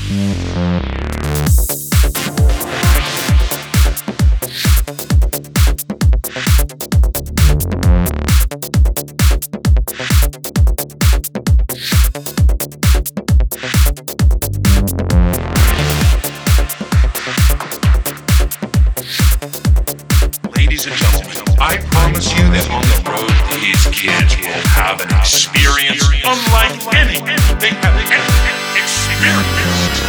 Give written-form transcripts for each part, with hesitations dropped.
Ladies and gentlemen, I promise you that on the road, these kids will have an experience unlike any they have ever experienced.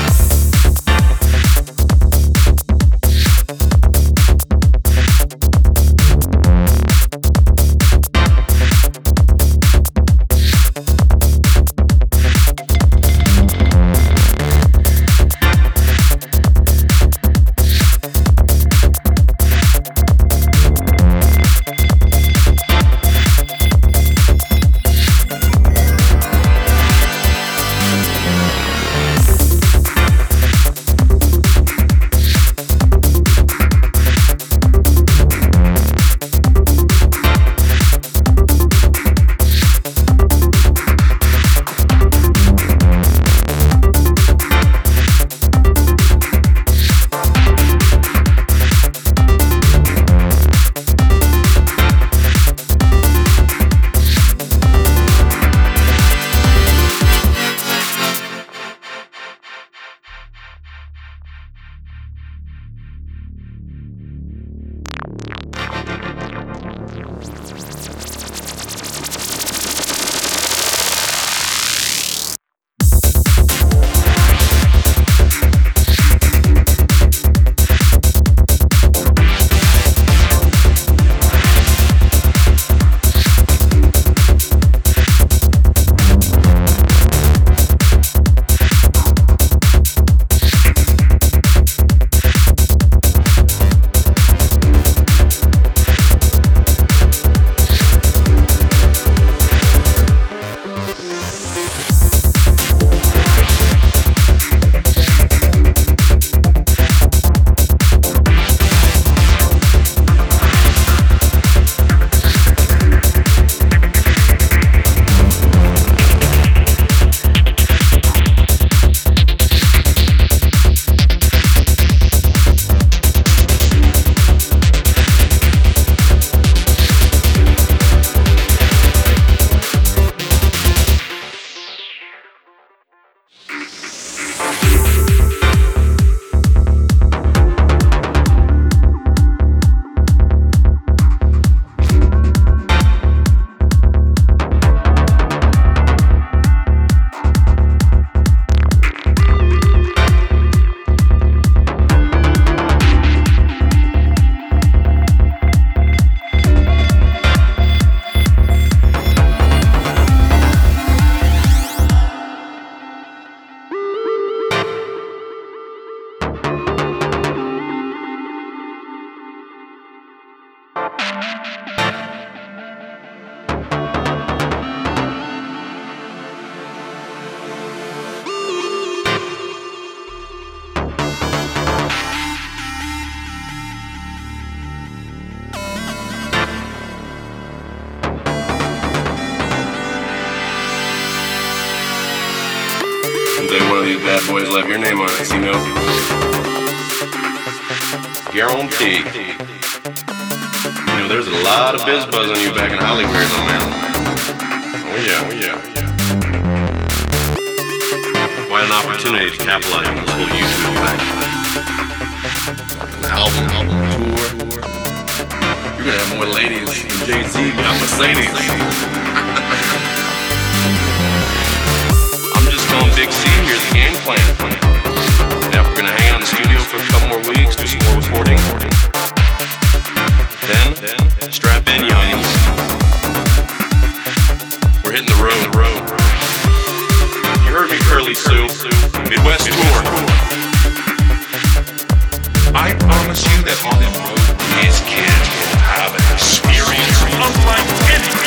Someday one of these bad boys will have your name on it, you know? Guaranteed. You know, there's a lot of biz buzz on you back in Hollywood, though, man. Oh yeah. Quite an opportunity to capitalize on this whole YouTube thing. An album tour. You're gonna have more ladies than Jay-Z got Mercedes. I'm just telling Big C, here's the game plan. Now we're gonna hang out in the studio for a couple more weeks, do some more recording. Then strap in, youngins. We're hitting the road. You heard me, Curly Sue. Midwest tour. I promise you that on the road, these kids will have an experience unlike any